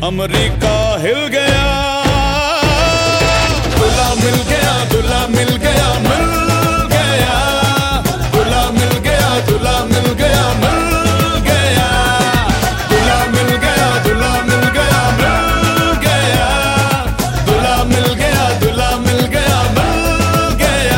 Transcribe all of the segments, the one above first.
America हिल गया, दूल्हा मिल गया, दूल्हा मिल गया, मिल गया, दूल्हा मिल गया, दूल्हा मिल गया, मिल गया, दूल्हा मिल गया, दूल्हा मिल गया, मिल गया, दूल्हा मिल गया, दूल्हा मिल गया, मिल गया।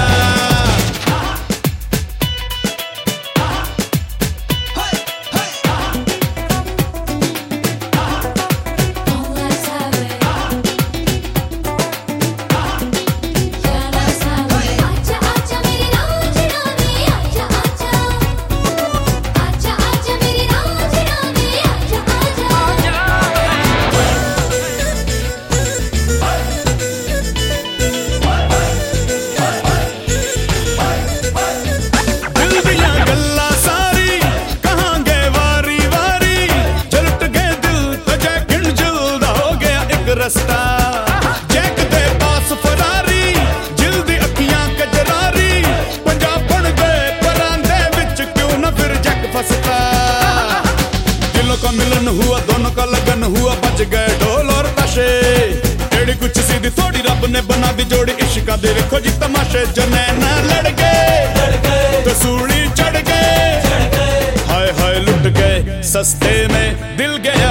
जैक दे पास फरारी, जिल्दी अखियां कजरारी, पंजाब बन गए परांदे विच क्यों न फिर जैक फंसता। दिलों का मिलन हुआ, दोनों का लगन हुआ, बच गए ढोल और ताशे। एड़ी कुछ सीधी थोड़ी रब ने बना दी जोड़ी, इश्का दे देखो जी तमाशे। जो नैना लड़ गए तो सूली चढ़ गए, हाय हाय लुट गए सस्ते में दिल गया।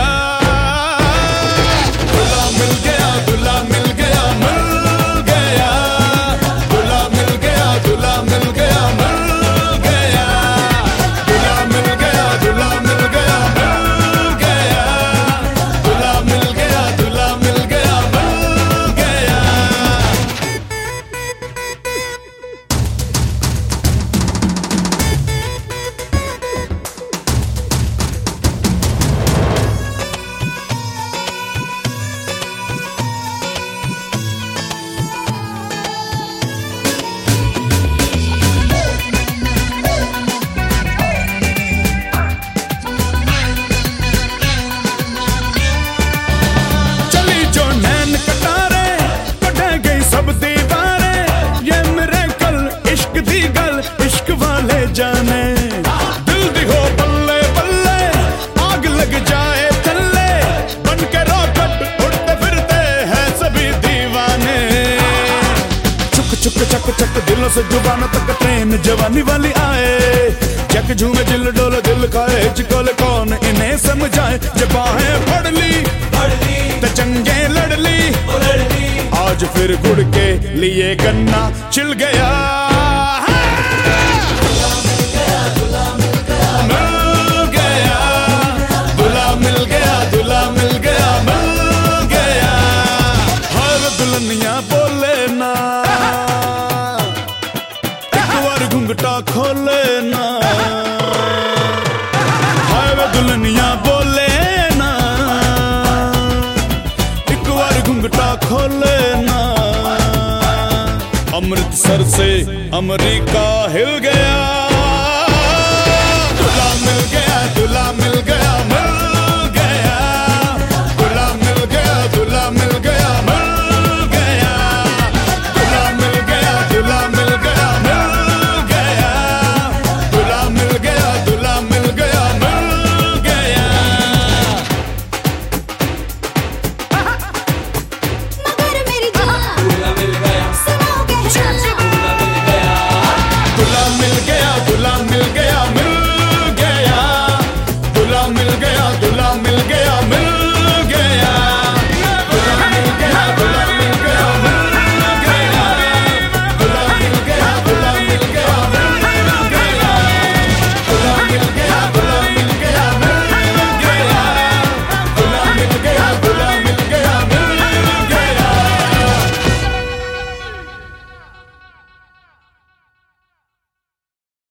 मिल गया, दूल्हा मिल गया, मिल गया, दूल्हा मिल गया, दूल्हा मिल गया, मिल गया, दूल्हा मिल गया, दूल्हा मिल गया, मिल गया, दूल्हा मिल गया, दूल्हा मिल गया, मिल गया। जाने दिल दी हो बल्ले बल्ले, आग लग जाए थल्ले, बन के रॉकेट उड़ते फिरते हैं सभी दीवाने। चुक चुक चक चक दिलों से जुबानों तक ट्रेन जवानी वाली आए। जक झूमे दिल डोले दिल खाए, चिकोले कौन इन्हें समझाए। जब बाहें फड़ ली तो जंगे लड़ ली, आज फिर गुड़ के लिए गन्ना छिल गया। बोले ना एक बार घुंघटा खोले ना, हाय वे दुल्हनिया बोले ना एक बार घुंघटा खोले ना। अमृतसर से अमेरिका हिल गया।